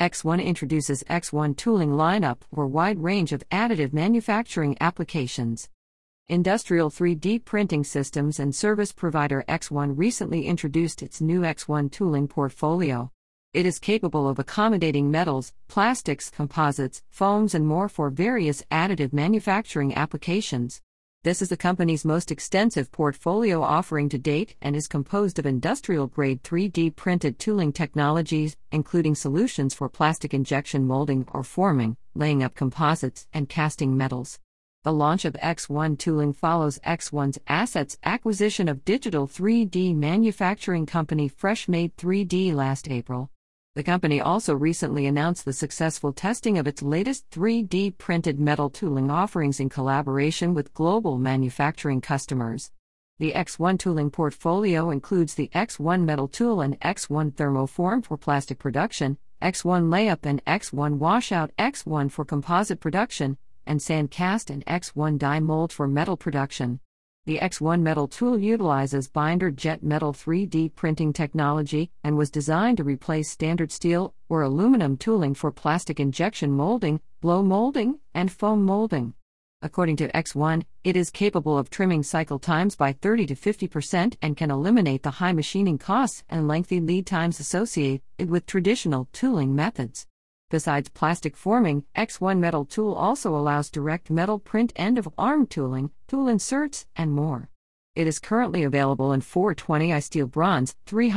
X1 introduces X1 tooling lineup for a wide range of additive manufacturing applications. Industrial 3D printing systems and service provider X1 recently introduced its new X1 tooling portfolio. It is capable of accommodating metals, plastics, composites, foams, and more for various additive manufacturing applications. This is the company's most extensive portfolio offering to date and is composed of industrial-grade 3D printed tooling technologies, including solutions for plastic injection molding or forming, laying up composites, and casting metals. The launch of X1 tooling follows X1's assets acquisition of digital 3D manufacturing company Freshmade 3D last April. The company also recently announced the successful testing of its latest 3D printed metal tooling offerings in collaboration with global manufacturing customers. The X1 tooling portfolio includes the X1 metal tool and X1 thermoform for plastic production, X1 layup and X1 washout, X1 for composite production, and sand cast and X1 die mold for metal production. The X1 metal tool utilizes binder jet metal 3D printing technology and was designed to replace standard steel or aluminum tooling for plastic injection molding, blow molding, and foam molding. According to X1, it is capable of trimming cycle times by 30 to 50% and can eliminate the high machining costs and lengthy lead times associated with traditional tooling methods. Besides plastic forming, X1 metal tool also allows direct metal print end-of-arm tooling, tool inserts, and more. It is currently available in 420i steel bronze,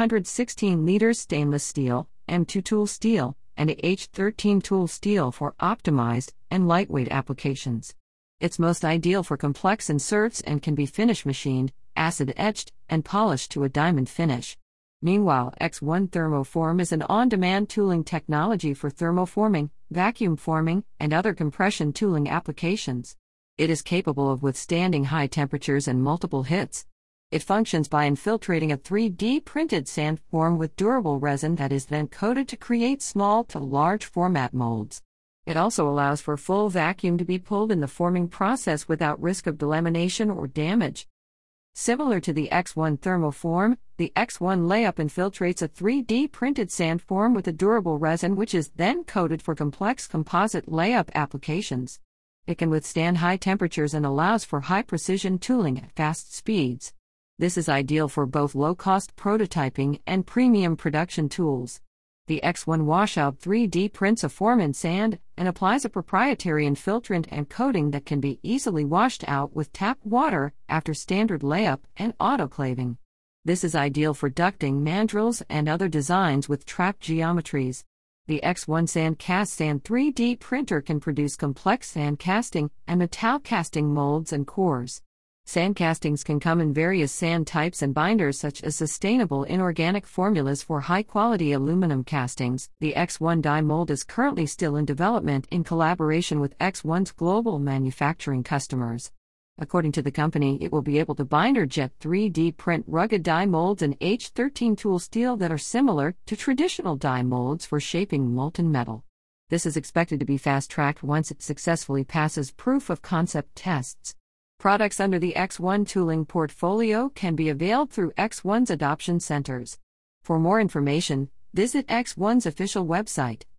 316 liters stainless steel, M2 tool steel, and H13 tool steel for optimized and lightweight applications. It's most ideal for complex inserts and can be finish machined, acid etched, and polished to a diamond finish. Meanwhile, X1 thermoform is an on-demand tooling technology for thermoforming, vacuum forming, and other compression tooling applications. It is capable of withstanding high temperatures and multiple hits. It functions by infiltrating a 3D printed sand form with durable resin that is then coated to create small to large format molds. It also allows for full vacuum to be pulled in the forming process without risk of delamination or damage. Similar to the X1 thermoform, the X1 layup infiltrates a 3D printed sand form with a durable resin which is then coated for complex composite layup applications. It can withstand high temperatures and allows for high precision tooling at fast speeds. This is ideal for both low-cost prototyping and premium production tools. The X1 washout 3D prints a form in sand and applies a proprietary infiltrant and coating that can be easily washed out with tap water after standard layup and autoclaving. This is ideal for ducting, mandrels, and other designs with trapped geometries. The X1 sand cast sand 3D printer can produce complex sand casting and metal casting molds and cores. Sand castings can come in various sand types and binders such as sustainable inorganic formulas for high-quality aluminum castings. The X1 die mold is currently still in development in collaboration with X1's global manufacturing customers. According to the company, it will be able to binder jet 3D print rugged die molds in H13 tool steel that are similar to traditional die molds for shaping molten metal. This is expected to be fast-tracked once it successfully passes proof of concept tests. Products under the X1 tooling portfolio can be availed through X1's adoption centers. For more information, visit X1's official website.